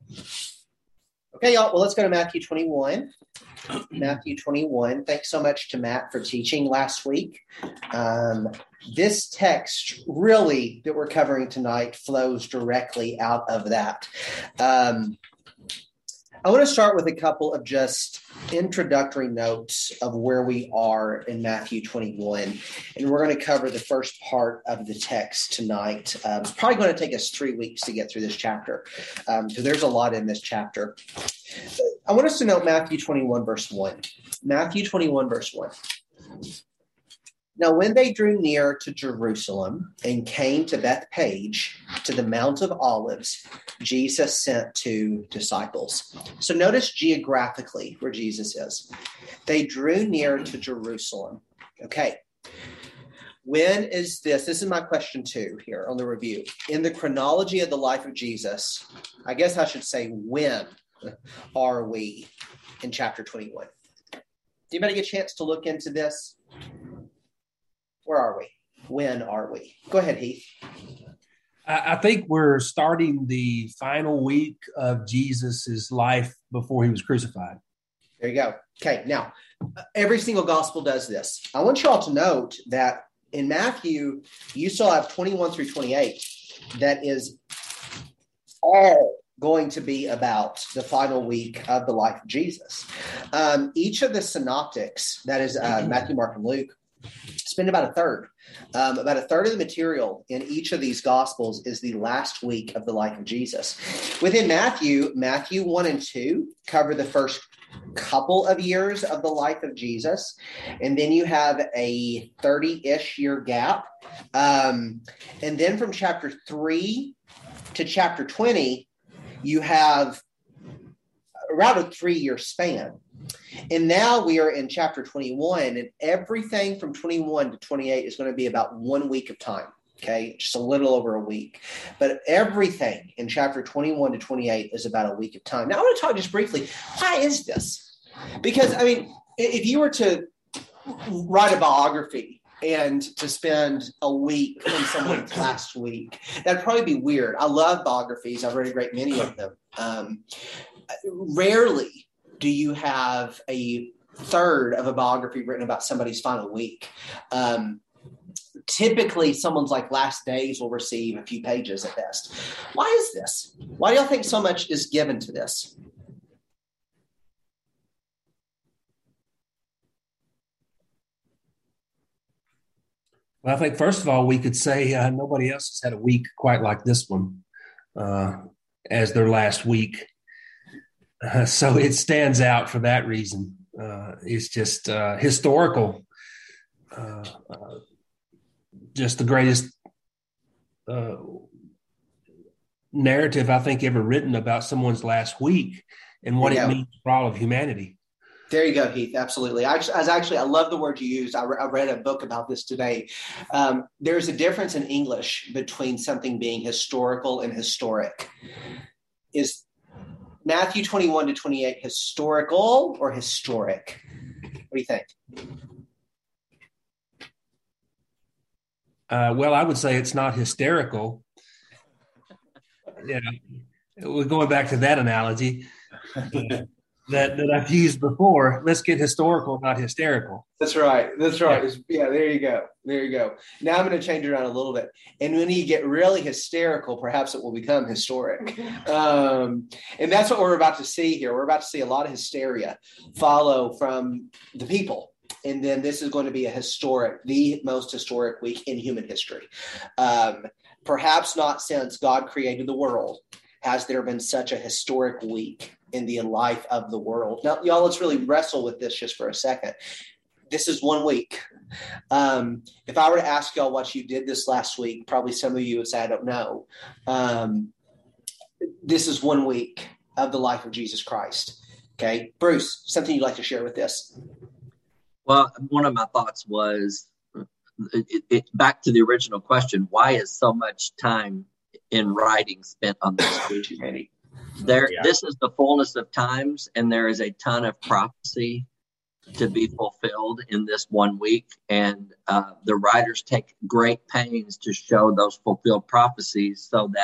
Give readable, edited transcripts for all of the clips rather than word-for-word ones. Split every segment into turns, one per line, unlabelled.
Okay, y'all. Well, let's go to Matthew 21. Matthew 21. Thanks so much to Matt for teaching last week. This text really that we're covering tonight flows directly out of that. I want to start with a couple of just introductory notes of where we are in Matthew 21. And we're going to cover the first part of the text tonight. It's probably going to take us 3 weeks to get through this chapter. So there's a lot in this chapter. I want us to note Matthew 21, verse 1. Matthew 21, verse 1. Now, when they drew near to Jerusalem and came to Bethphage, to the Mount of Olives, Jesus sent 2 disciples. So notice geographically where Jesus is. They drew near to Jerusalem. Okay. When is this? This is my question 2 here on the review. In the chronology of the life of Jesus, I guess I should say, when are we in chapter 21? Did anybody get a chance to look into this? Where are we? When are we? Go ahead, Heath.
I think we're starting the final week of Jesus's life before he was crucified.
There you go. Okay, now, every single gospel does this. I want you all to note that in Matthew, you still have 21 through 28 that is all going to be about the final week of the life of Jesus. Each of the synoptics, that is Matthew, Mark, and Luke, spend about a third. About a third of the material in each of these gospels is the last week of the life of Jesus. Within Matthew 1 and 2 cover the first couple of years of the life of Jesus. And then you have a 30-ish year gap. And then from chapter 3 to chapter 20, you have around a 3-year span. And now we are in chapter 21, and everything from 21 to 28 is going to be about 1 week of time. Okay, just a little over a week. But everything in chapter 21 to 28 is about a week of time. Now, I want to talk just briefly. Why is this? Because, I mean, if you were to write a biography and to spend a week in someone's last week, that'd probably be weird. I love biographies. I've read a great many of them. Rarely do you have a third of a biography written about somebody's final week. Typically, someone's like last days will receive a few pages at best. Why is this? Why do y'all think so much is given to this?
Well, I think, first of all, we could say nobody else has had a week quite like this one as their last week. So it stands out for that reason. It's just historical, just the greatest narrative I think ever written about someone's last week and what it means for all of humanity.
There you go, Heath. Absolutely. I love the word you used. I read a book about this today. There's a difference in English between something being historical and historic. Is Matthew 21 to 28 historical or historic? What do you think?
Well, I would say it's not hysterical. Yeah, we're going back to that analogy that I've used before. Let's get historical, not hysterical.
That's right. Yeah, there you go. Now I'm going to change it around a little bit. And when you get really hysterical, perhaps it will become historic. And that's what we're about to see here. We're about to see a lot of hysteria follow from the people. And then this is going to be the most historic week in human history. Perhaps not since God created the world has there been such a historic week in the life of the world. Now, y'all, let's really wrestle with this just for a second. This is 1 week. If I were to ask y'all what you did this last week, probably some of you would say, I don't know. This is 1 week of the life of Jesus Christ. Okay. Bruce, something you'd like to share with this?
Well, one of my thoughts was back to the original question, why is so much time in writing spent on this week? This is the fullness of times, and there is a ton of prophecy to be fulfilled in this 1 week. And the writers take great pains to show those fulfilled prophecies so that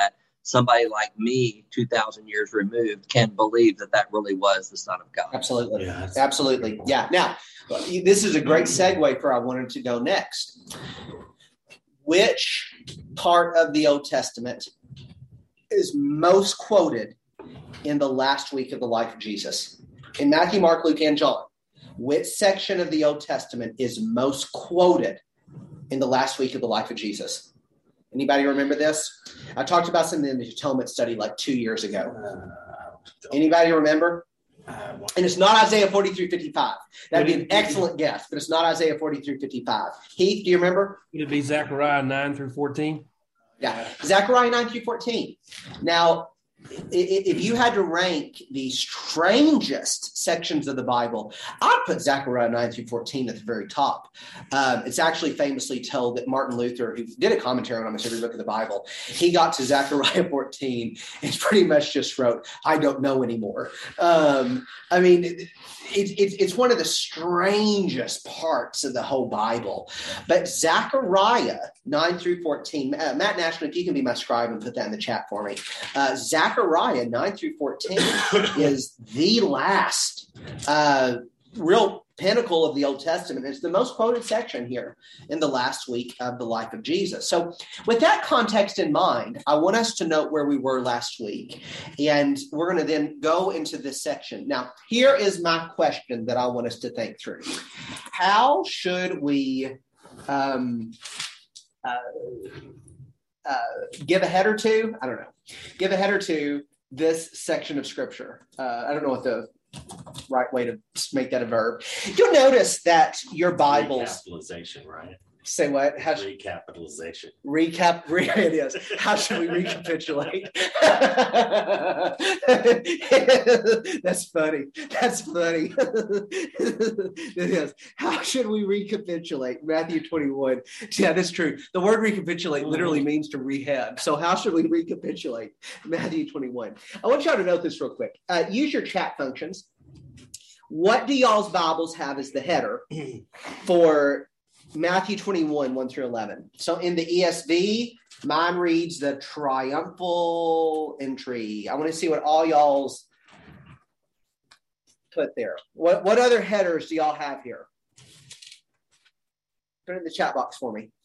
somebody like me, 2,000 years removed, can believe that that really was the Son of God.
Absolutely. Yeah, absolutely. Yeah. Now, this is a great segue for I wanted to go next. Which part of the Old Testament is most quoted in the last week of the life of Jesus? In Matthew, Mark, Luke, and John, which section of the Old Testament is most quoted in the last week of the life of Jesus? Anybody remember this? I talked about something in the Atonement study like 2 years ago. Anybody remember? And it's not Isaiah 43:55. That'd be an excellent guess, but it's not Isaiah 43:55. Heath, do you remember?
Would it be Zechariah 9-14?
Yeah, Zechariah 9-14. Now, if you had to rank the strangest sections of the Bible, I'd put Zechariah 9-14 at the very top. It's actually famously told that Martin Luther, who did a commentary on almost every book of the Bible, he got to Zechariah 14 and pretty much just wrote, "I don't know anymore." I mean, it's one of the strangest parts of the whole Bible. But Zechariah 9-14, Matt Nashman, if you can be my scribe and put that in the chat for me. Zechariah 9-14 is the last real pinnacle of the Old Testament. It's the most quoted section here in the last week of the life of Jesus. So with that context in mind, I want us to note where we were last week. And we're going to then go into this section. Now, here is my question that I want us to think through. How should we give a header to? I don't know. Give a header to this section of Scripture. I don't know what the right way to make that a verb. You'll notice that your Bibles.
Recapitalization, right?
Say what?
Recapitalization.
It is. How should we recapitulate? That's funny. It is. How should we recapitulate? Matthew 21. Yeah, that's true. The word recapitulate literally means to rehab. So how should we recapitulate? Matthew 21. I want y'all to note this real quick. Use your chat functions. What do y'all's Bibles have as the header for Matthew 21, 1-11? So in the ESV, mine reads the triumphal entry. I want to see what all y'all's put there. What other headers do y'all have here? Put it in the chat box for me.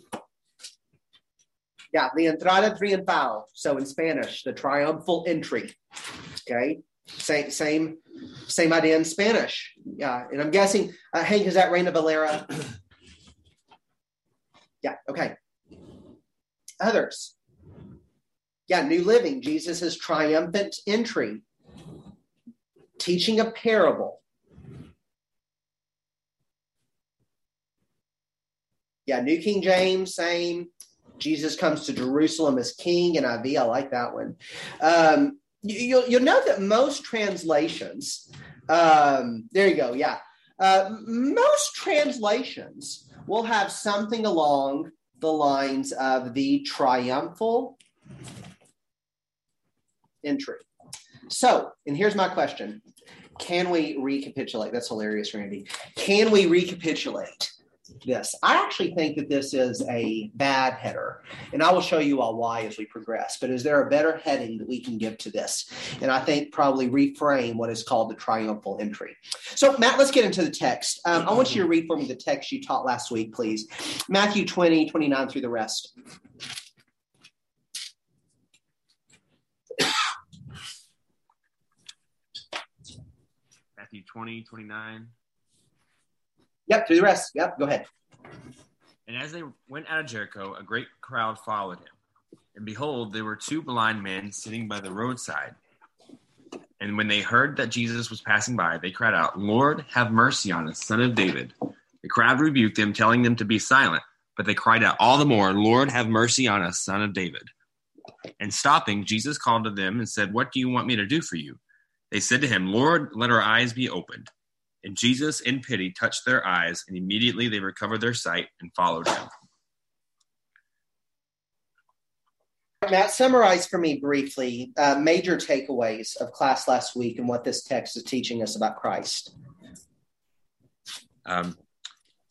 Yeah, the entrada triunfal. So in Spanish, the triumphal entry. Okay, same idea in Spanish. Yeah, and I'm guessing, Hank, is that Reina Valera? Yeah, okay. Others. Yeah, New Living, Jesus' triumphant entry. Teaching a parable. Yeah, New King James, same. Jesus comes to Jerusalem as king, and NIV, I like that one. You'll note that most translations, there you go, yeah. Most translations will have something along the lines of the triumphal entry. So, and here's my question. Can we recapitulate? That's hilarious, Randy. Can we recapitulate this? I actually think that this is a bad header, and I will show you all why as we progress. But is there a better heading that we can give to this? And I think probably reframe what is called the triumphal entry. So, Matt, let's get into the text. I want you to read for me the text you taught last week, please. Matthew 20, 29 through the rest.
Matthew 20, 29.
Yep, through the rest. Yep, go ahead.
And as they went out of Jericho, a great crowd followed him. And behold, there were two blind men sitting by the roadside. And when they heard that Jesus was passing by, they cried out, "Lord, have mercy on us, Son of David." The crowd rebuked them, telling them to be silent. But they cried out all the more, "Lord, have mercy on us, Son of David." And stopping, Jesus called to them and said, "What do you want me to do for you?" They said to him, "Lord, let our eyes be opened." And Jesus, in pity, touched their eyes, and immediately they recovered their sight and followed him.
Matt, summarize for me briefly major takeaways of class last week and what this text is teaching us about Christ.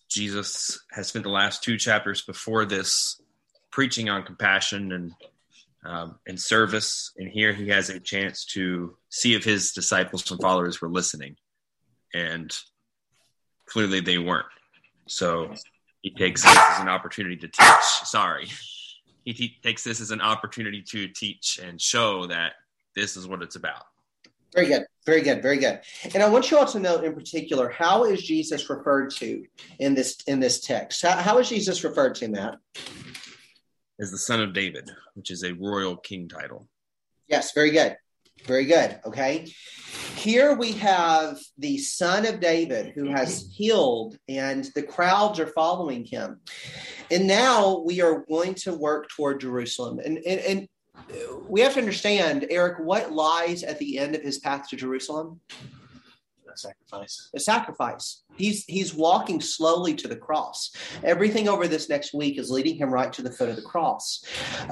Jesus has spent the last two chapters before this preaching on compassion and in service. And here he has a chance to see if his disciples and followers were listening. And clearly they weren't. So he takes this as an opportunity to teach. Sorry. He takes this as an opportunity to teach and show that this is what it's about.
Very good. Very good. Very good. And I want you all to know in particular, how is Jesus referred to in this text? How is Jesus referred to, Matt?
As the Son of David, which is a royal king title.
Yes, very good. Very good. Okay. Here we have the Son of David who has healed, and the crowds are following him. And now we are going to work toward Jerusalem. And we have to understand, Eric, what lies at the end of his path to Jerusalem?
A sacrifice.
A sacrifice. He's walking slowly to the cross. Everything over this next week is leading him right to the foot of the cross.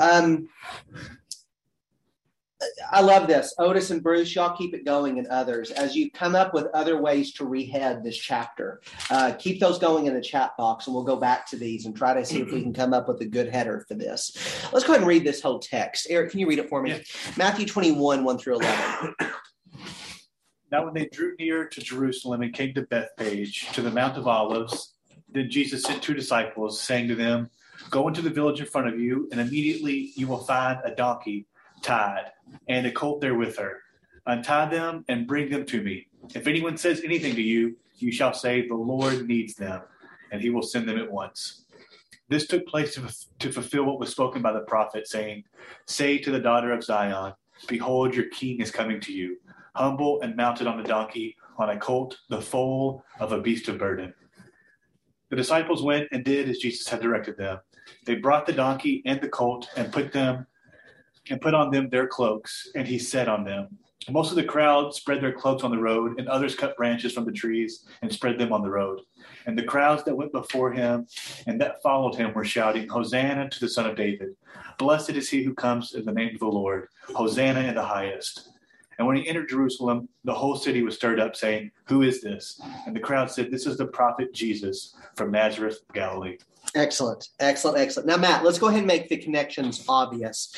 I love this. Otis and Bruce, y'all keep it going, and others, as you come up with other ways to rehead this chapter. Keep those going in the chat box, and we'll go back to these and try to see if we can come up with a good header for this. Let's go ahead and read this whole text. Eric, can you read it for me? Yeah. Matthew 21, 1 through 11.
Now when they drew near to Jerusalem and came to Bethphage, to the Mount of Olives, then Jesus sent 2 disciples, saying to them, "Go into the village in front of you, and immediately you will find a donkey tied, and a colt there with her. Untie them and bring them to me. If anyone says anything to you, you shall say, 'The Lord needs them,' and he will send them at once." This took place to fulfill what was spoken by the prophet, saying, "Say to the daughter of Zion, behold, your king is coming to you, humble and mounted on a donkey, on a colt, the foal of a beast of burden." The disciples went and did as Jesus had directed them. They brought the donkey and the colt and put on them their cloaks, and he sat on them. Most of the crowd spread their cloaks on the road, and others cut branches from the trees and spread them on the road. And the crowds that went before him and that followed him were shouting, "Hosanna to the Son of David. Blessed is he who comes in the name of the Lord. Hosanna in the highest." And when he entered Jerusalem, the whole city was stirred up, saying, "Who is this?" And the crowd said, "This is the prophet Jesus from Nazareth of Galilee."
Excellent, excellent, excellent. Now, Matt, let's go ahead and make the connections obvious.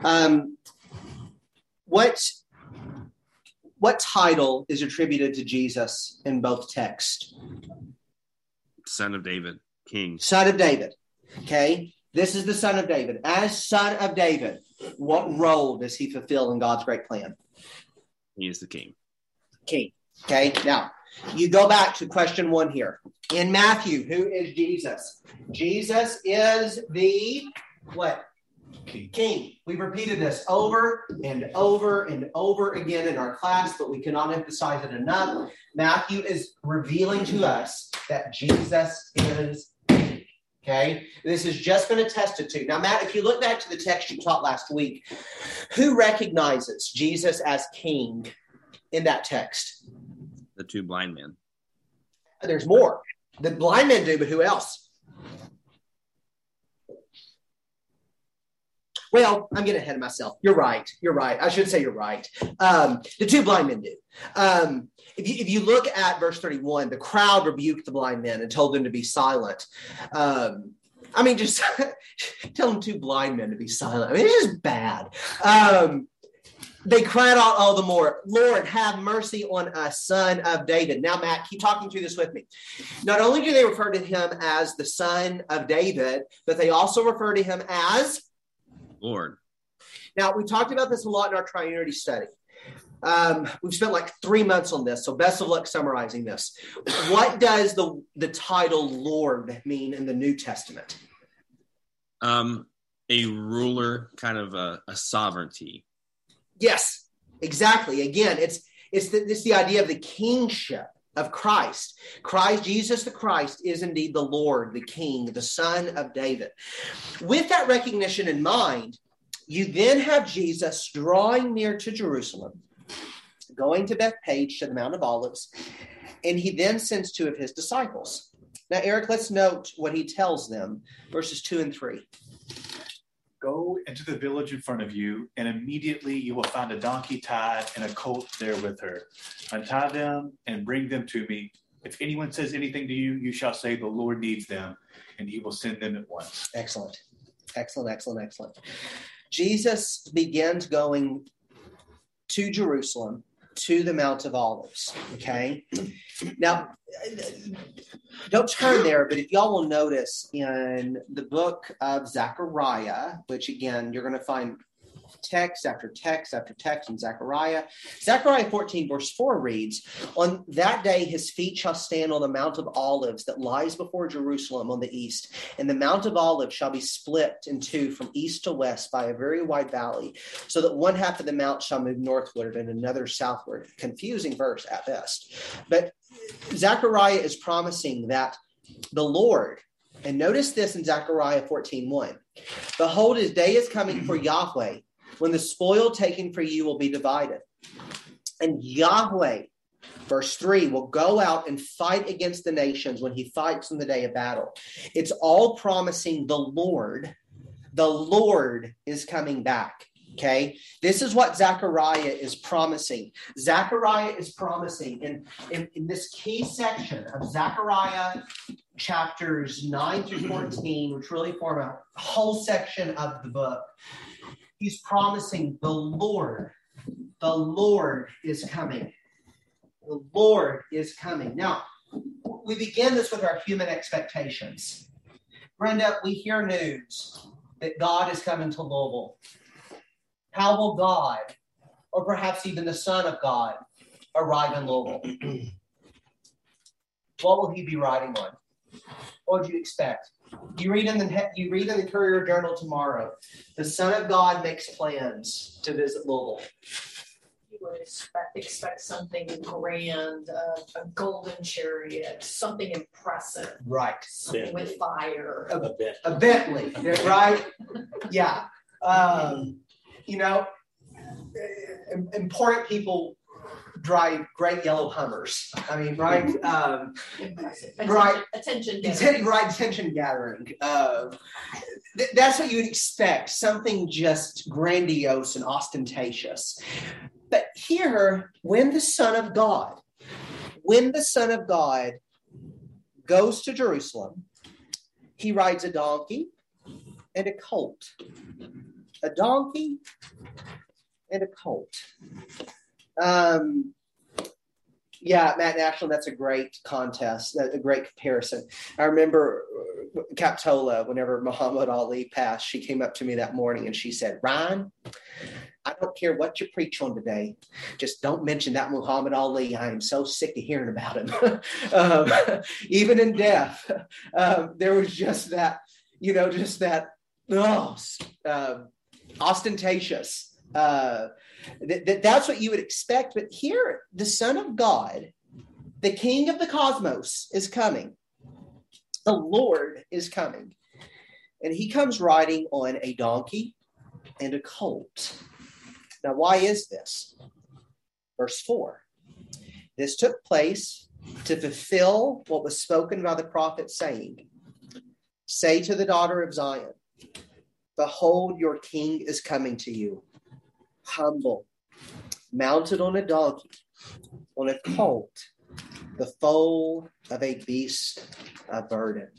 What title is attributed to Jesus in both texts?
Son of David, King.
Son of David. Okay, this is the Son of David. As Son of David, what role does he fulfill in God's great plan?
He is the King.
King. Okay, now you go back to question 1 here. In Matthew, who is Jesus? Jesus is the what? King. We've repeated this over and over and over again in our class, but we cannot emphasize it enough. Matthew is revealing to us that Jesus is King. Okay? This has just been attested to. Now, Matt, if you look back to the text you taught last week, who recognizes Jesus as King in that text?
The 2 blind men.
There's more. The blind men do, but who else? Well, I'm getting ahead of myself. You're right. I should say you're right. The 2 blind men do. If you look at verse 31, the crowd rebuked the blind men and told them to be silent. Just telling 2 blind men to be silent. It's just bad. They cried out all the more, "Lord, have mercy on us, Son of David." Now, Matt, keep talking through this with me. Not only do they refer to him as the Son of David, but they also refer to him as
Lord.
Now, we talked about this a lot in our triunity study. We've spent like 3 months on this, so best of luck summarizing this. What does the title Lord mean in the New Testament?
A ruler, kind of a sovereignty.
Yes, exactly. Again, it's the idea of the kingship of Christ. Jesus the Christ is indeed the Lord, the King, the Son of David. With that recognition in mind, you then have Jesus drawing near to Jerusalem, going to Bethphage, to the Mount of Olives, and he then sends 2 of his disciples. Now, Eric, let's note what he tells them, verses 2 and 3.
"Go into the village in front of you, and immediately you will find a donkey tied and a colt there with her. Untie them and bring them to me. If anyone says anything to you, you shall say, 'The Lord needs them,' and he will send them at once."
Excellent. Excellent, excellent, excellent. Jesus begins going to Jerusalem, to the Mount of Olives. Okay. Now, don't turn there, but if y'all will notice in the book of Zechariah, which again, you're going to find text after text after text in Zechariah. Zechariah 14 verse 4 reads, "On that day his feet shall stand on the Mount of Olives that lies before Jerusalem on the east, and the Mount of Olives shall be split in two from east to west by a very wide valley, so that one half of the mount shall move northward and another southward." Confusing verse at best. But Zechariah is promising that the Lord, and notice this in Zechariah 14:1, "Behold, his day is coming for Yahweh, when the spoil taken for you will be divided. And Yahweh," verse 3, "will go out and fight against the nations when he fights in the day of battle." It's all promising the Lord. The Lord is coming back. Okay, this is what Zechariah is promising. Zechariah is promising in this key section of Zechariah chapters 9 through 14, which really form a whole section of the book. He's promising the Lord is coming. The Lord is coming. Now, we begin this with our human expectations. Brenda, we hear news that God is coming to Louisville. How will God, or perhaps even the Son of God, arrive in Louisville? What will he be riding on? What would you expect? You read in the Courier Journal tomorrow, the Son of God makes plans to visit Louisville.
You would expect something grand, a golden chariot, something impressive.
Right.
Something with fire.
A Bentley, right? Yeah. Important people drive great yellow Hummers. I mean, right?
Attention
gathering. That's what you would expect. Something just grandiose and ostentatious. But here, when the Son of God goes to Jerusalem, he rides a donkey and a colt. A donkey and a colt. Matt National, that's a great contest, a great comparison. I remember Capitola, whenever Muhammad Ali passed, she came up to me that morning and she said, "Ryan, I don't care what you preach on today. Just don't mention that Muhammad Ali. I am so sick of hearing about him." Even in death, there was just that, ostentatious. That's what you would expect. But here, the Son of God, the King of the cosmos, is coming. The Lord is coming. And he comes riding on a donkey and a colt. Now, why is this? Verse 4. This took place to fulfill what was spoken by the prophet, saying, "Say to the daughter of Zion, behold, your king is coming to you, humble, mounted on a donkey, on a colt, the foal of a beast of burden."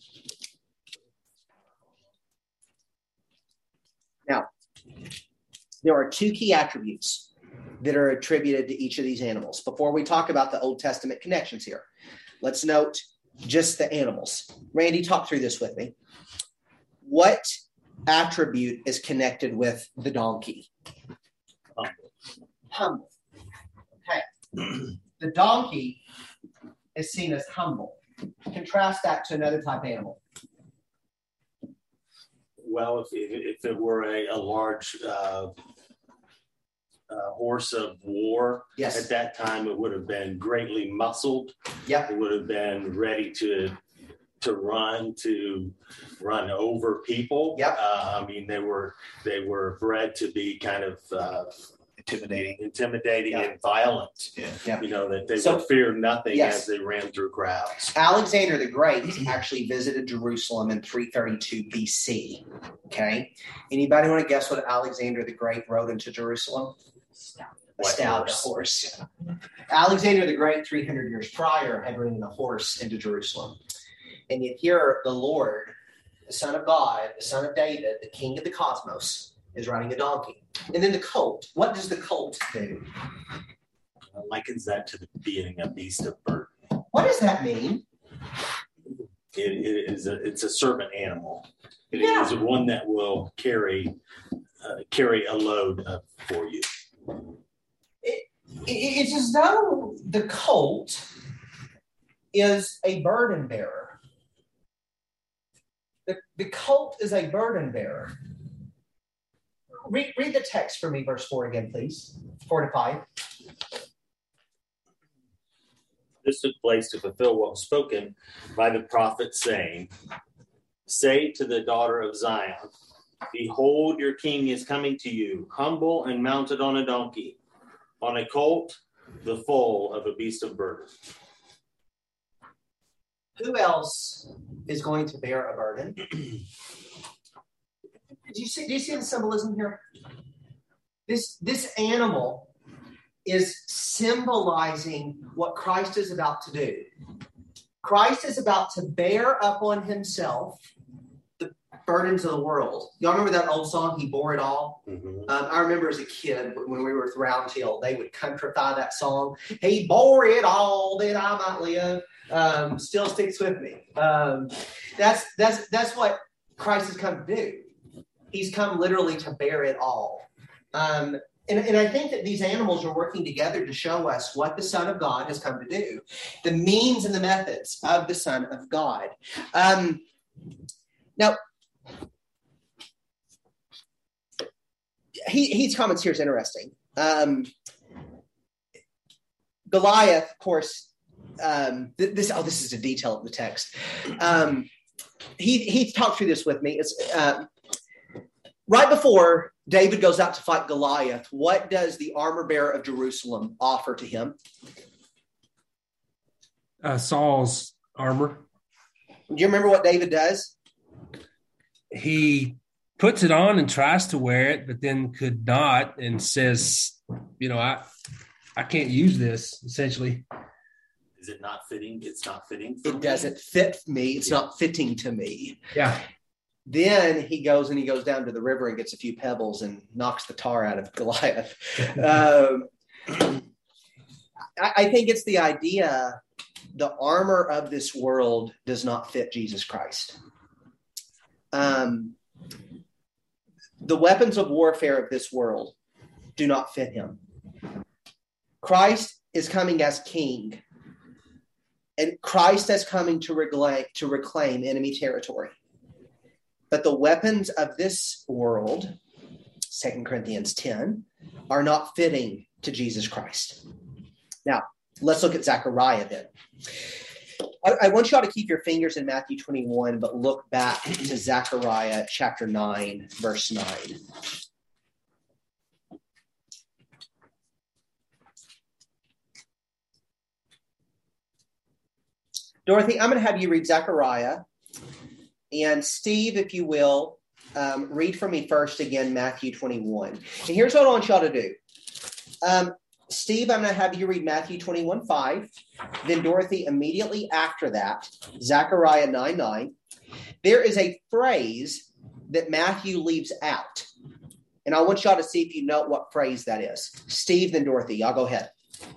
Now, there are two key attributes that are attributed to each of these animals. Before we talk about the Old Testament connections here, let's note just the animals. Randy, talk through this with me. What attribute is connected with the donkey? Humble. Okay. The donkey is seen as humble. Contrast that to another type of animal.
Well, if it were a large horse of war,
yes,
at that time it would have been greatly muscled.
Yep.
It would have been ready to run over people.
Yep.
They were bred to be kind of intimidating
yeah,
and violent.
Yeah.
That they would fear nothing, yes, as they ran through crowds.
Alexander the Great actually visited Jerusalem in 332 BC. Okay. Anybody want to guess what Alexander the Great rode into Jerusalem? A stout horse. Yeah. Alexander the Great, 300 years prior, had ridden a horse into Jerusalem. And yet here, the Lord, the Son of God, the Son of David, the King of the cosmos, is riding a donkey. And then the colt. What does the colt do?
Likens that to being a beast of burden.
What does that mean?
It's a servant animal. It
Yeah.
is one that will carry a load for you.
It's as though the colt is a burden bearer. The colt is a burden bearer. Read the text for me, verse 4 again, please. 4 to 5.
This took place to fulfill what was spoken by the prophet, saying, "Say to the daughter of Zion, behold, your king is coming to you, humble and mounted on a donkey, on a colt, the foal of a beast of burden."
Who else is going to bear a burden? Do you see the symbolism here? This animal is symbolizing what Christ is about to do. Christ is about to bear up on himself the burdens of the world. Y'all remember that old song, He Bore It All?
Mm-hmm.
I remember as a kid when we were with Round Hill, they would countrify that song. He bore it all that I might live. Still sticks with me. That's what Christ has come to do. He's come literally to bear it all. And I think that these animals are working together to show us what the Son of God has come to do, the means and the methods of the Son of God. Now, Heath's comments here is interesting. Goliath, of course, this is a detail of the text. He talked through this with me. It's right before David goes out to fight Goliath. What does the armor bearer of Jerusalem offer to him?
Saul's armor.
Do you remember what David does?
He puts it on and tries to wear it, but then could not, and says, I can't use this, essentially.
Is it not fitting? It's not fitting.
It doesn't fit me. It's not fitting to me.
Yeah.
Then he goes down to the river and gets a few pebbles and knocks the tar out of Goliath. I think it's the idea, the armor of this world does not fit Jesus Christ. The weapons of warfare of this world do not fit him. Christ is coming as king, and Christ is coming to reclaim enemy territory. But the weapons of this world, 2 Corinthians 10, are not fitting to Jesus Christ. Now, let's look at Zechariah then. I want you all to keep your fingers in Matthew 21, but look back to Zechariah chapter 9, verse 9. Dorothy, I'm going to have you read Zechariah. And Steve, if you will, read for me first again, Matthew 21. And here's what I want y'all to do. Steve, I'm going to have you read Matthew 21:5. Then Dorothy, immediately after that, Zechariah 9:9. There is a phrase that Matthew leaves out. And I want y'all to see if you know what phrase that is. Steve, then Dorothy, y'all go ahead.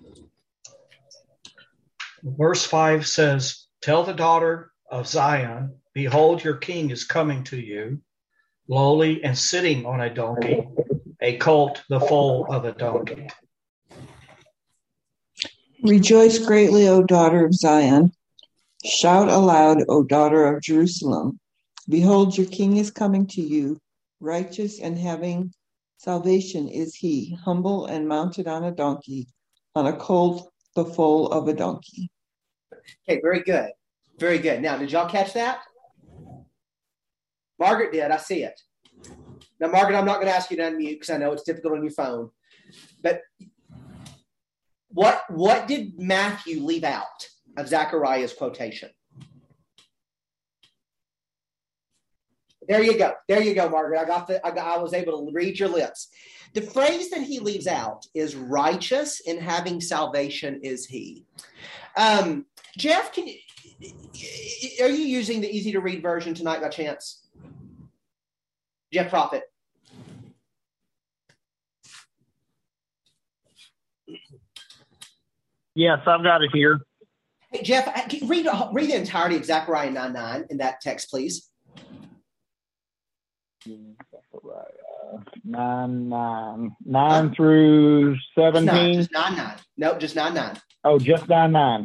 Verse 5 says, "Tell the daughter of Zion, behold, your king is coming to you, lowly and sitting on a donkey, a colt, the foal of a donkey."
Rejoice greatly, O daughter of Zion. Shout aloud, O daughter of Jerusalem. Behold, your king is coming to you. Righteous and having salvation is he, humble and mounted on a donkey, on a colt, the foal of a donkey.
Okay, very good. Very good. Now, did y'all catch that? Margaret did. I see it. Now, Margaret, I'm not going to ask you to unmute because I know it's difficult on your phone. But what did Matthew leave out of Zechariah's quotation? There you go. There you go, Margaret. I was able to read your lips. The phrase that he leaves out is righteous and having salvation is he. Jeff, are you using the easy to read version tonight by chance? Jeff Prophet.
Yes, I've got it here.
Hey, Jeff, read the entirety of Zechariah 9:9 in that text, please.
9 through 17.
Just 9:9. No, just 9:9.
Oh, just 9:9.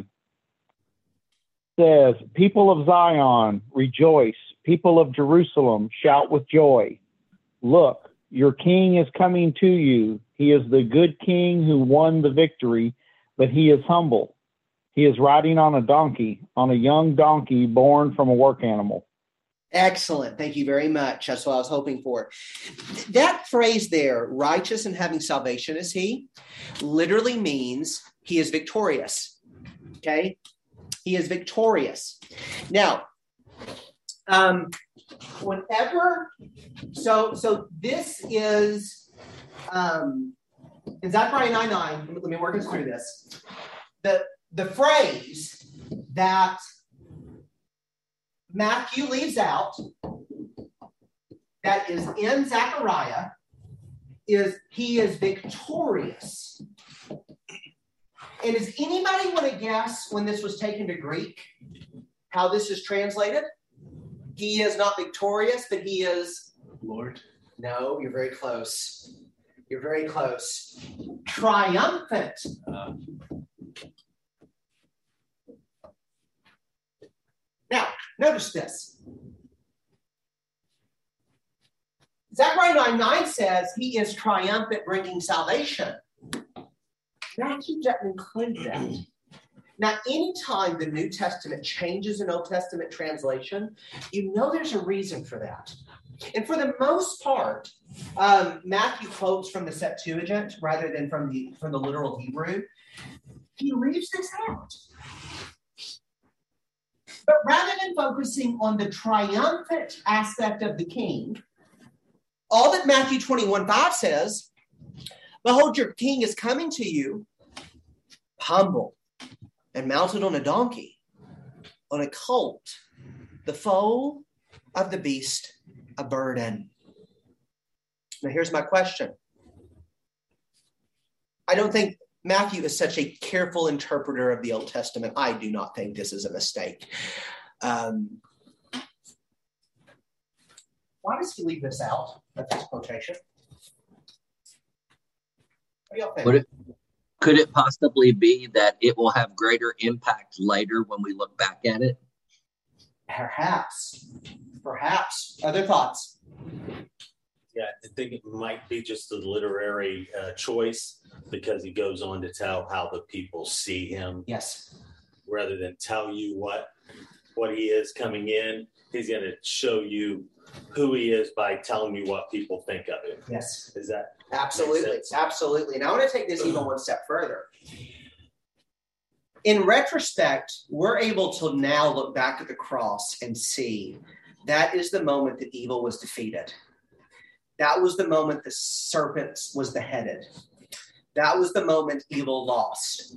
Says, people of Zion, rejoice. People of Jerusalem, shout with joy. Look, your king is coming to you. He is the good king who won the victory, but he is humble. He is riding on a donkey, on a young donkey born from a work animal.
Excellent. Thank you very much. That's what I was hoping for. That phrase there, righteous and having salvation is he, literally means he is victorious. Okay? He is victorious. Now, so this is in Zechariah 9:9. Let me work us through this. The phrase that Matthew leaves out that is in Zechariah is he is victorious. And does anybody want to guess when this was taken to Greek, how this is translated? He is not victorious, but he is
Lord.
No, you're very close. You're very close. Triumphant. Now, notice this. Zechariah 9:9 says he is triumphant, bringing salvation. Matthew doesn't include that. Now, anytime the New Testament changes an Old Testament translation, you know there's a reason for that. And for the most part, Matthew quotes from the Septuagint rather than from the literal Hebrew. He leaves this out. But rather than focusing on the triumphant aspect of the king, all that Matthew 21:5 says, behold, your king is coming to you, humble and mounted on a donkey, on a colt, the foal of the beast, a burden. Now here's my question. I don't think Matthew is such a careful interpreter of the Old Testament. I do not think this is a mistake. Why does he leave this out of this quotation? What do y'all think?
Could it possibly be that it will have greater impact later when we look back at it?
Perhaps. Other thoughts?
Yeah, I think it might be just a literary choice because he goes on to tell how the people see him.
Yes.
Rather than tell you what he is coming in, he's going to show you who he is by telling you what people think of him.
Yes.
Is that
absolutely? Absolutely. Now I want to take this even one step further. In retrospect, we're able to now look back at the cross and see that is the moment that evil was defeated. That was the moment the serpent was beheaded. That was the moment evil lost.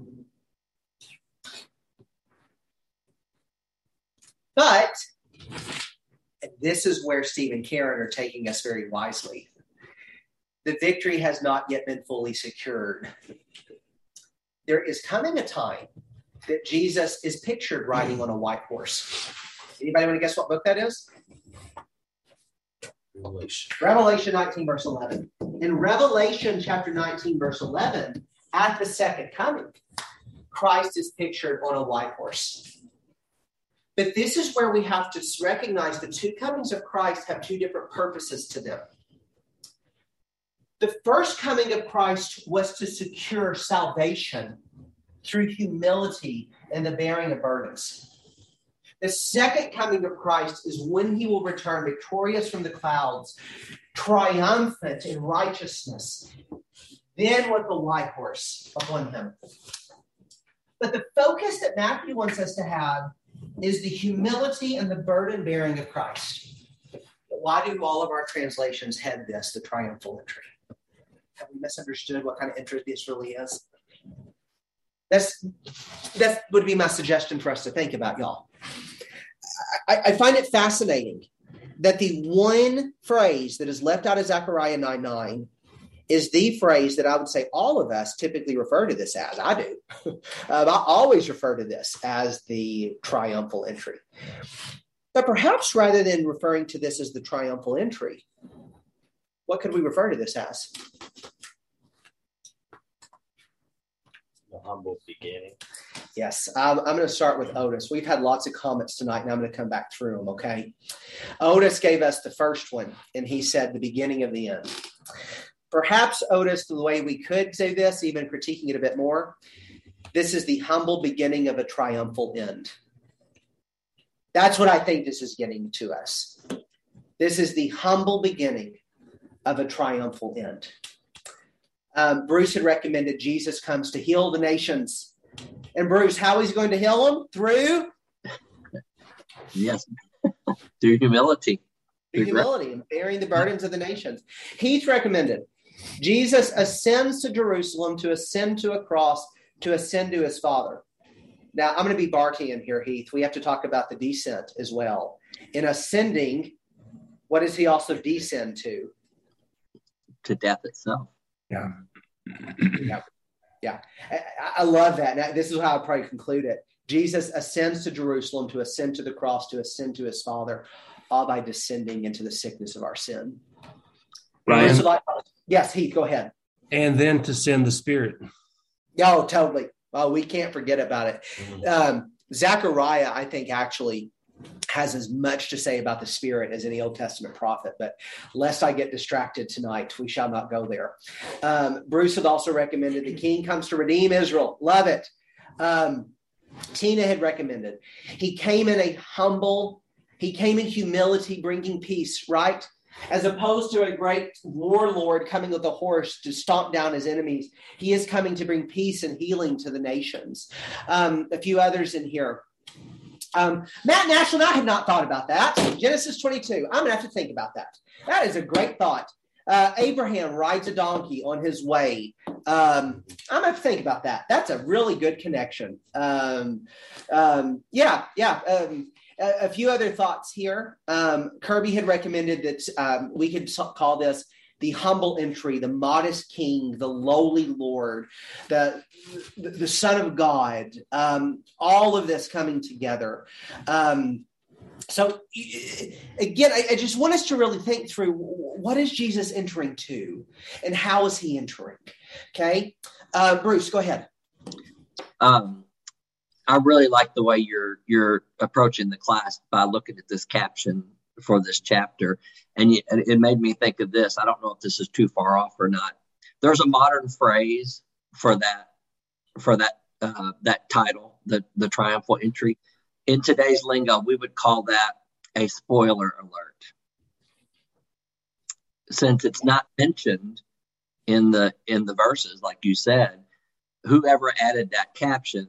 But this is where Steve and Karen are taking us very wisely. The victory has not yet been fully secured. There is coming a time that Jesus is pictured riding on a white horse. Anybody want to guess what book that is? Revelation 19, verse 11. In Revelation chapter 19, verse 11, at the second coming, Christ is pictured on a white horse. But this is where we have to recognize the two comings of Christ have two different purposes to them. The first coming of Christ was to secure salvation through humility and the bearing of burdens. The second coming of Christ is when he will return victorious from the clouds, triumphant in righteousness, then with the white horse upon him. But the focus that Matthew wants us to have is the humility and the burden bearing of Christ. Why do all of our translations head this, the triumphal entry? Have we misunderstood what kind of entry this really is? That would be my suggestion for us to think about, y'all. I find it fascinating that the one phrase that is left out of Zechariah 9:9 is the phrase that I would say all of us typically refer to this as. I do. I always refer to this as the triumphal entry. But perhaps rather than referring to this as the triumphal entry, what could we refer to this as?
The humble beginning.
Yes, I'm going to start with Otis. We've had lots of comments tonight, and I'm going to come back through them, okay? Otis gave us the first one, and he said the beginning of the end. Perhaps, Otis, the way we could say this, even critiquing it a bit more, this is the humble beginning of a triumphal end. That's what I think this is getting to us. This is the humble beginning of a triumphal end. Bruce had recommended Jesus comes to heal the nations. And Bruce, how is he going to heal them? Through?
Yes, through humility.
Through humility and bearing the burdens of the nations. Heath recommended Jesus ascends to Jerusalem to ascend to a cross, to ascend to his Father. Now, I'm going to be Bartian here, Heath. We have to talk about the descent as well. In ascending, what does he also descend to?
To death itself.
Yeah.
Yeah. I love that. Now, this is how I probably conclude it. Jesus ascends to Jerusalem to ascend to the cross, to ascend to his Father, all by descending into the sickness of our sin.
Right.
Yes, Heath, go ahead.
And then to send the Spirit.
Oh, totally. Oh, we can't forget about it. Zechariah, I think, actually has as much to say about the Spirit as any Old Testament prophet, but lest I get distracted tonight, we shall not go there. Bruce had also recommended the King comes to redeem Israel. Love it. Tina had recommended he came in humility, bringing peace, right? As opposed to a great warlord coming with a horse to stomp down his enemies, he is coming to bring peace and healing to the nations. A few others in here. Matt Nash and I had not thought about that. Genesis 22. I'm going to have to think about that. That is a great thought. Abraham rides a donkey on his way. I'm going to have to think about that. That's a really good connection. A few other thoughts here. Kirby had recommended that we could call this the humble entry, the modest king, the lowly Lord, the Son of God, all of this coming together. So again, I just want us to really think through what is Jesus entering to and how is he entering? Okay. Bruce, go ahead.
I really like the way you're approaching the class by looking at this caption for this chapter. And it made me think of this. I don't know if this is too far off or not. There's a modern phrase for that title, the triumphal entry. In today's lingo, we would call that a spoiler alert. Since it's not mentioned in the verses, like you said, whoever added that caption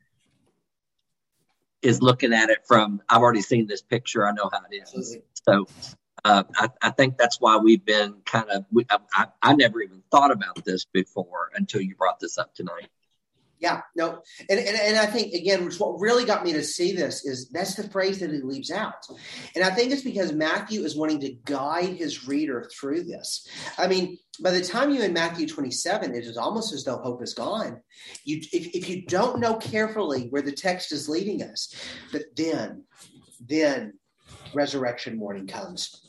is looking at it from, I've already seen this picture, I know how it is. So I think that's why we've been I never even thought about this before until you brought this up tonight.
Yeah, no. And I think, again, what really got me to see this is that's the phrase that he leaves out. And I think it's because Matthew is wanting to guide his reader through this. I mean, by the time you're in Matthew 27, it is almost as though hope is gone. If you don't know carefully where the text is leading us, but then resurrection morning comes.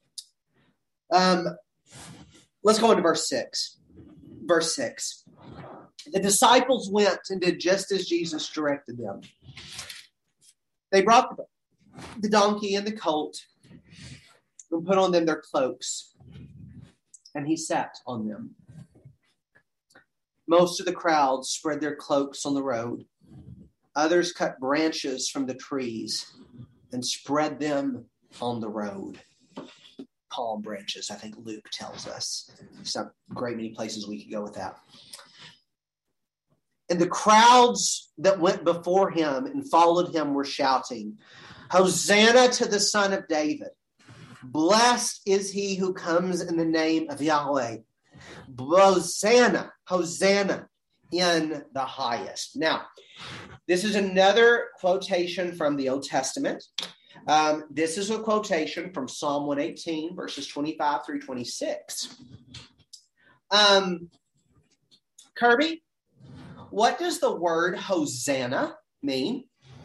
Let's go into verse 6. Verse 6. The disciples went and did just as Jesus directed them. They brought the donkey and the colt and put on them their cloaks, and he sat on them. Most of the crowd spread their cloaks on the road. Others cut branches from the trees and spread them on the road. Palm branches, I think Luke tells us. There's not great many places we could go with that. And the crowds that went before him and followed him were shouting, Hosanna to the Son of David. Blessed is he who comes in the name of Yahweh. Hosanna, Hosanna in the highest. Now, this is another quotation from the Old Testament. This is a quotation from Psalm 118, verses 25 through 26. Kirby, what does the word Hosanna mean?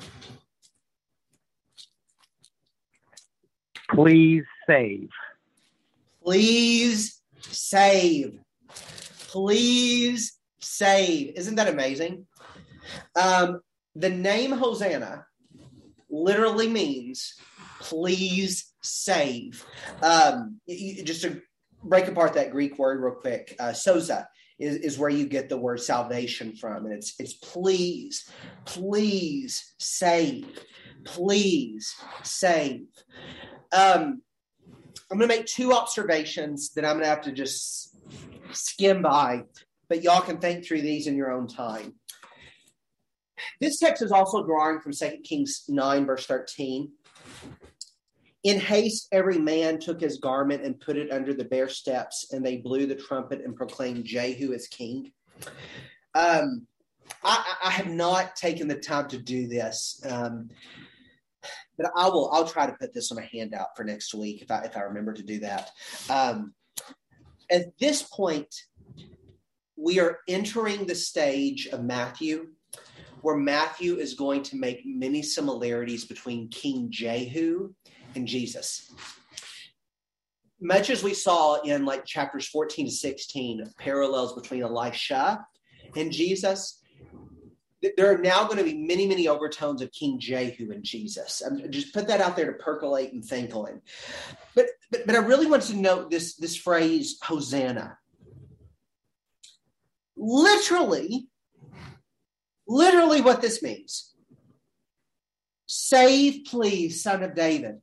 Please save.
Please save. Please save. Isn't that amazing? The name Hosanna literally means please save. Just to break apart that Greek word real quick, soza is where you get the word salvation from. And it's please save. Please save. I'm going to make two observations that I'm going to have to just skim by, but y'all can think through these in your own time. This text is also drawing from 2 Kings 9, verse 13. In haste, every man took his garment and put it under the bare steps, and they blew the trumpet and proclaimed Jehu as king. I have not taken the time to do this, but I'll try to put this on a handout for next week if I remember to do that. At this point, we are entering the stage of Matthew, where Matthew is going to make many similarities between King Jehu and Jesus. Much as we saw in like chapters 14 to 16, parallels between Elisha and Jesus, there are now going to be many, many overtones of King Jehu and Jesus. Just put that out there to percolate and think on. But I really want to note this phrase, Hosanna. Literally what this means. Save, please, Son of David.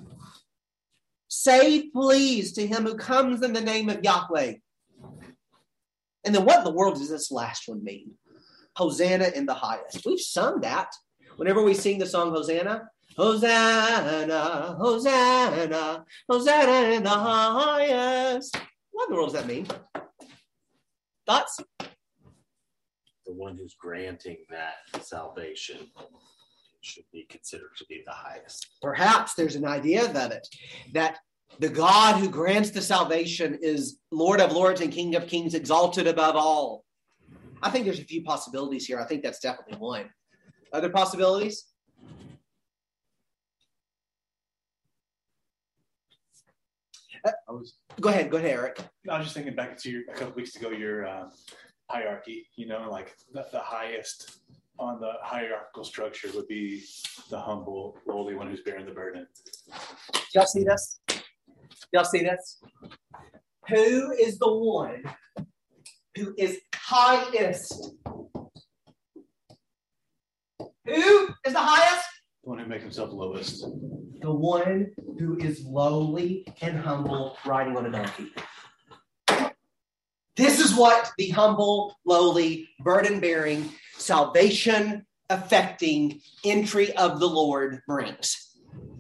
Save, please, to him who comes in the name of Yahweh. And then what in the world does this last one mean? Hosanna in the highest. We've sung that. Whenever we sing the song Hosanna, Hosanna, Hosanna, Hosanna in the highest. What in the world does that mean? Thoughts?
The one who's granting that salvation should be considered to be the highest.
Perhaps there's an idea of it, that the God who grants the salvation is Lord of Lords and King of Kings, exalted above all. I think there's a few possibilities here. I think that's definitely one. Other possibilities? Go ahead, Eric.
I was just thinking back to a couple weeks ago, your hierarchy, like the highest on the hierarchical structure would be the humble, lowly one who's bearing the burden.
Y'all see this? Who is the one who is highest? Who is the highest?
The one who makes himself lowest.
The one who is lowly and humble, riding on a donkey. This is what the humble, lowly, burden-bearing, salvation-affecting entry of the Lord brings.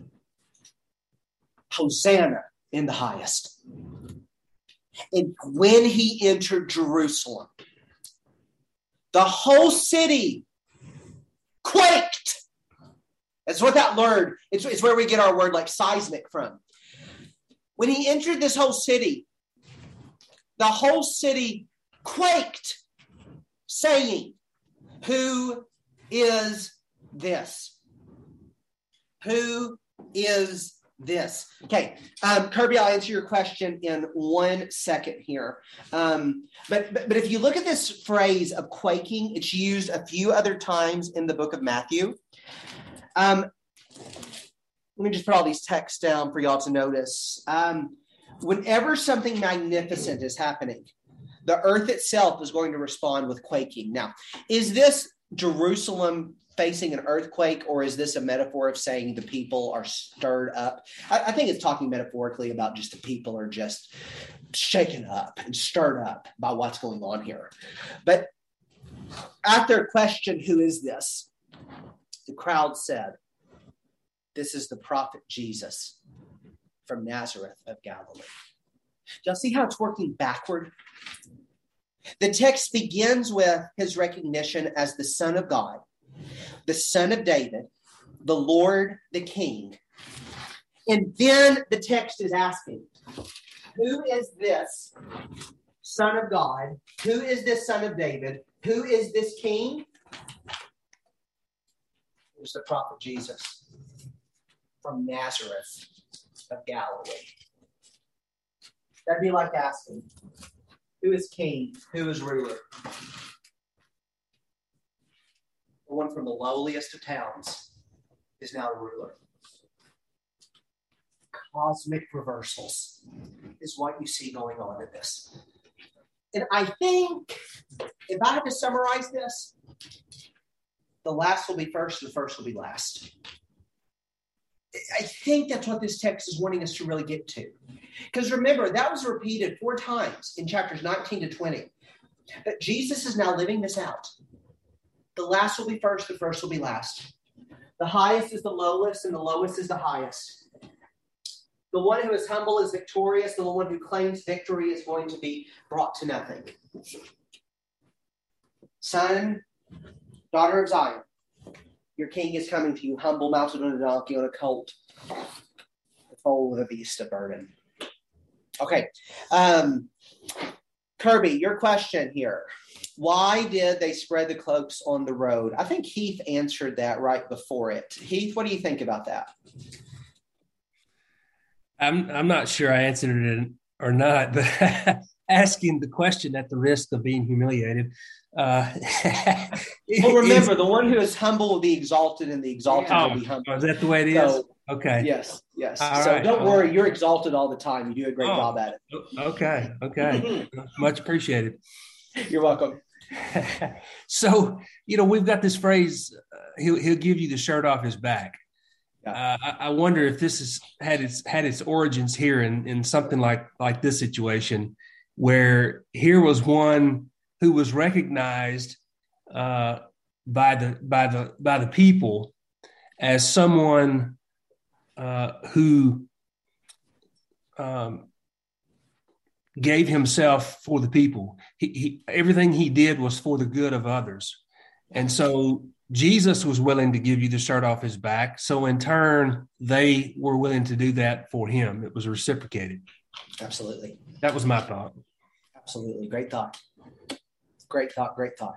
Hosanna in the highest. And when he entered Jerusalem, the whole city quaked. That's what that word, it's where we get our word like seismic from. When he entered this whole city, the whole city quaked, saying, "Who is this? Who is this?" Okay, Kirby, I'll answer your question in 1 second here. But if you look at this phrase of quaking, it's used a few other times in the book of Matthew. Let me just put all these texts down for y'all to notice. Whenever something magnificent is happening, the earth itself is going to respond with quaking. Now, is this Jerusalem facing an earthquake, or is this a metaphor of saying the people are stirred up? I think it's talking metaphorically about just the people are just shaken up and stirred up by what's going on here. But at their question, "Who is this?" the crowd said, "This is the prophet Jesus from Nazareth of Galilee." Y'all see how it's working backward? The text begins with his recognition as the Son of God, the Son of David, the Lord, the King. And then the text is asking, who is this Son of God. Who is this Son of David? Who is this King? It was the prophet Jesus from Nazareth of Galilee. That'd be like asking, who is king? Who is ruler? The one from the lowliest of towns is now a ruler. Cosmic reversals is what you see going on in this. And I think, if I had to summarize this, the last will be first, the first will be last. I think that's what this text is wanting us to really get to. Because remember, that was repeated 4 times in chapters 19 to 20. But Jesus is now living this out. The last will be first, the first will be last. The highest is the lowest, and the lowest is the highest. The one who is humble is victorious. The one who claims victory is going to be brought to nothing. Son, daughter of Zion, your king is coming to you, humble, mounted on a donkey, on a colt, the foal of a beast of burden. Okay. Kirby, your question here. Why did they spread the cloaks on the road? I think Heath answered that right before it. Heath, what do you think about that?
I'm not sure I answered it or not, but asking the question at the risk of being humiliated.
Well, remember, the one who is humble will be exalted, and the exalted will be humble.
Is that the way it is? Okay.
Yes.
All
so
right.
Don't worry, you're exalted all the time. You do a great job at it.
Okay. Much appreciated.
You're welcome.
So, we've got this phrase, he'll give you the shirt off his back.
Yeah.
I wonder if this had its origins here in something like this situation, where here was one who was recognized by the people as someone who gave himself for the people. He everything he did was for the good of others, and so Jesus was willing to give you the shirt off his back. So in turn, they were willing to do that for him. It was reciprocated.
Absolutely.
That was my thought.
Absolutely. Great thought. Great thought.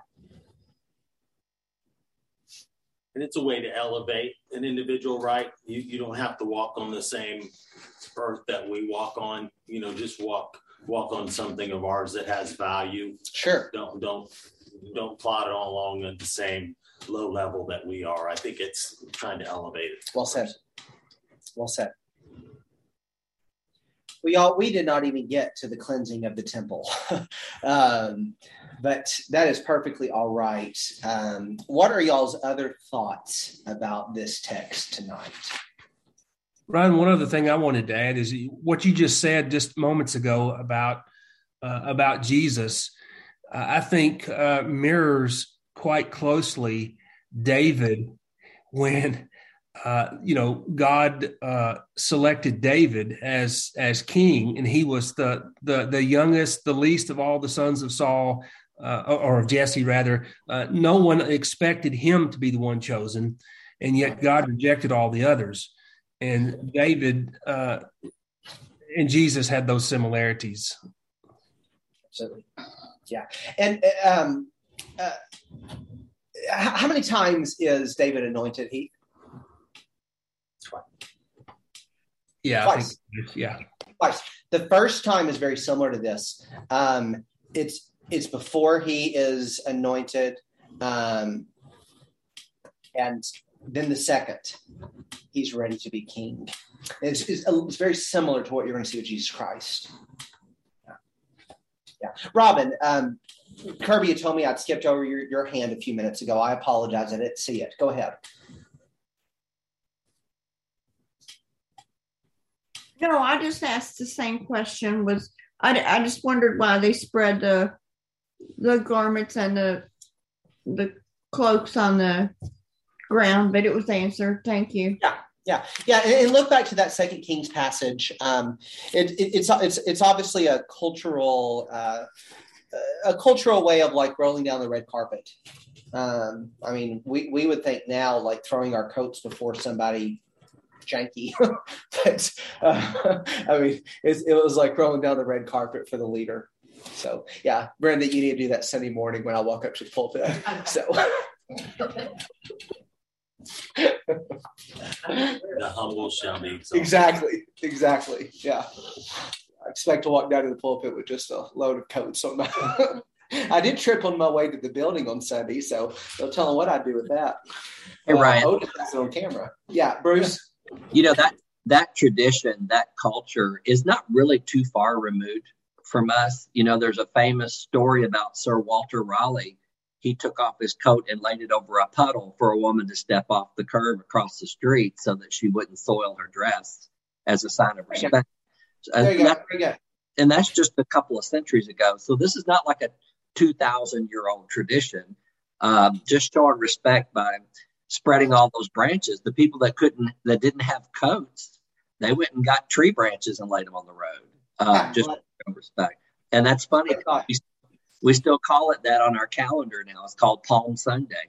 And it's a way to elevate an individual, right? You don't have to walk on the same earth that we walk on. Just walk on something of ours that has value.
Sure.
Don't plod it all along at the same low level that we are. I think it's trying to elevate it.
Well said. We did not even get to the cleansing of the temple, but that is perfectly all right. What are y'all's other thoughts about this text tonight?
Ryan, one other thing I wanted to add is what you just said just moments ago about Jesus. I think mirrors quite closely David when God selected David as king, and he was the youngest, the least of all the sons of Saul, or of Jesse rather. No one expected him to be the one chosen, and yet God rejected all the others. And David and Jesus had those similarities.
Absolutely. Yeah. And how many times is David anointed, Heath? Twice.
Yeah.
Twice.
Twice.
The first time is very similar to this. It's before he is anointed. And then the second, he's ready to be king. It's very similar to what you're going to see with Jesus Christ. Yeah. Robin, Kirby had told me I'd skipped over your hand a few minutes ago. I apologize. I didn't see it. Go ahead.
No, I just asked the same question. I just wondered why they spread the garments and the cloaks on the ground, but it was answered. Thank you.
Yeah. And look back to that 2 Kings passage. It's obviously a cultural way of like rolling down the red carpet. We would think now like throwing our coats before somebody janky, but it was like rolling down the red carpet for the leader. So yeah, Brenda, you need to do that Sunday morning when I walk up to the pulpit. So
The humble shall be exalted.
Exactly. Yeah. I expect to walk down to the pulpit with just a load of coats on my. I did trip on my way to the building on Sunday, so don't tell them what I do with that.
Hey, Ryan.
Otis has it on camera. Yeah, Bruce.
That tradition, that culture is not really too far removed from us. There's a famous story about Sir Walter Raleigh. He took off his coat and laid it over a puddle for a woman to step off the curb across the street so that she wouldn't soil her dress as a sign of respect.
There you go.
And that's just a couple of centuries ago. So this is not like a 2,000-year-old tradition. Just showing respect by spreading all those branches. The people that didn't have coats, they went and got tree branches and laid them on the road. Just showing respect. And that's funny. We still call it that on our calendar now. It's called Palm Sunday.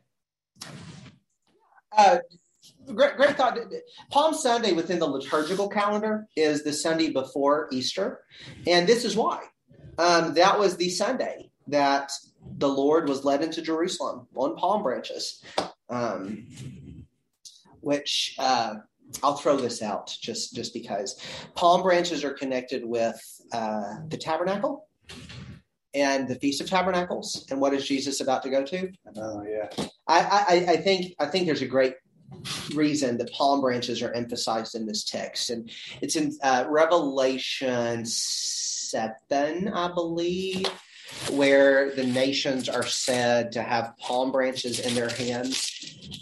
Great thought. Palm Sunday within the liturgical calendar is the Sunday before Easter. And this is why. That was the Sunday that the Lord was led into Jerusalem on palm branches, which I'll throw this out just because palm branches are connected with the tabernacle and the Feast of Tabernacles. And what is Jesus about to go to? I think there's a great reason that palm branches are emphasized in this text. And it's in Revelation 7, I believe, where the nations are said to have palm branches in their hands.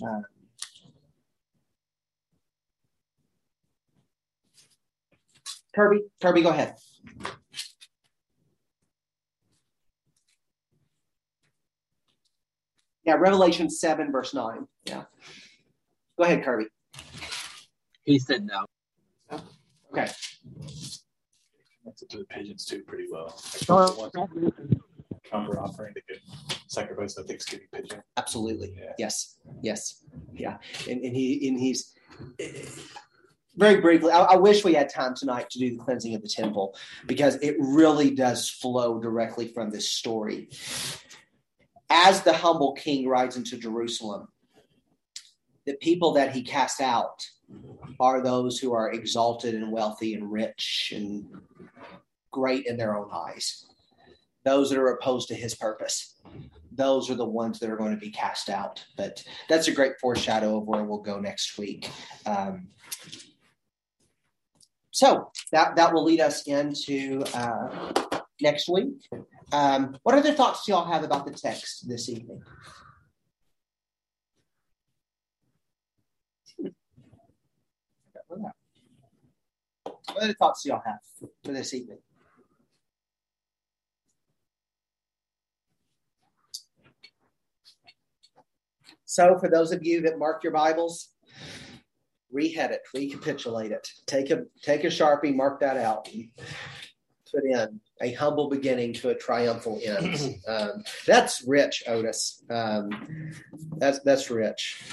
Kirby, go ahead. Yeah, Revelation 7, verse 9. Yeah. Go ahead, Kirby.
He said no.
Okay.
That's up to the pigeons too, pretty well. Number offering, they could sacrifice a Thanksgiving pigeon.
Absolutely. Yeah. Yes. Yeah. And he's very briefly. I wish we had time tonight to do the cleansing of the temple because it really does flow directly from this story. As the humble king rides into Jerusalem, the people that he casts out are those who are exalted and wealthy and rich and great in their own eyes. Those that are opposed to his purpose. Those are the ones that are going to be cast out. But that's a great foreshadow of where we'll go next week. So that will lead us into next week. What other thoughts do y'all have about the text this evening? What other thoughts do y'all have for this evening? So for those of you that mark your Bibles, rehead it, recapitulate it. Take a Sharpie, mark that out. Put in a humble beginning to a triumphal end. That's rich, Otis. That's rich.